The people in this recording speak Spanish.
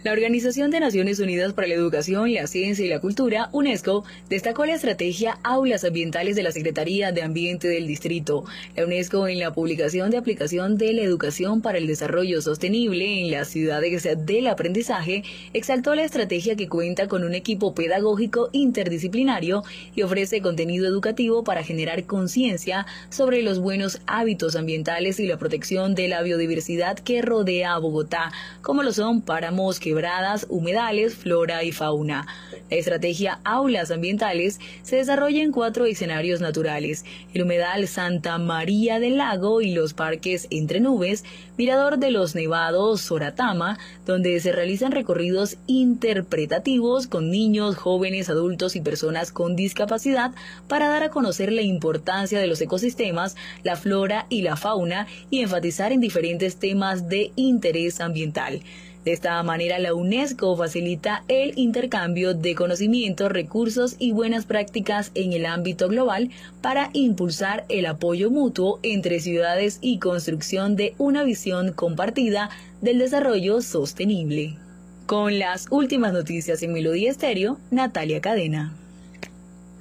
La Organización de Naciones Unidas para la Educación, la Ciencia y la Cultura, UNESCO, destacó la estrategia Aulas Ambientales de la Secretaría de Ambiente del Distrito. La UNESCO, en la publicación de aplicación de la educación para el desarrollo sostenible en las ciudades del aprendizaje, exaltó la estrategia que cuenta con un equipo pedagógico interdisciplinario y ofrece contenido educativo para generar conciencia sobre los buenos hábitos ambientales y la protección de la biodiversidad que rodea a Bogotá, como lo son páramos, quebradas, humedales, flora y fauna. La estrategia Aulas Ambientales se desarrolla en 4 escenarios naturales: el humedal Santa María del Lago y los parques Entre Nubes, Mirador de los Nevados, Soratama, donde se realizan recorridos interpretativos con niños, jóvenes, adultos y personas con discapacidad para dar a conocer la importancia de los ecosistemas, la flora y la fauna y enfatizar en diferentes temas de interés ambiental. De esta manera, la UNESCO facilita el intercambio de conocimientos, recursos y buenas prácticas en el ámbito global para impulsar el apoyo mutuo entre ciudades y construcción de una visión compartida del desarrollo sostenible. Con las últimas noticias en Melodía Estéreo, Natalia Cadena.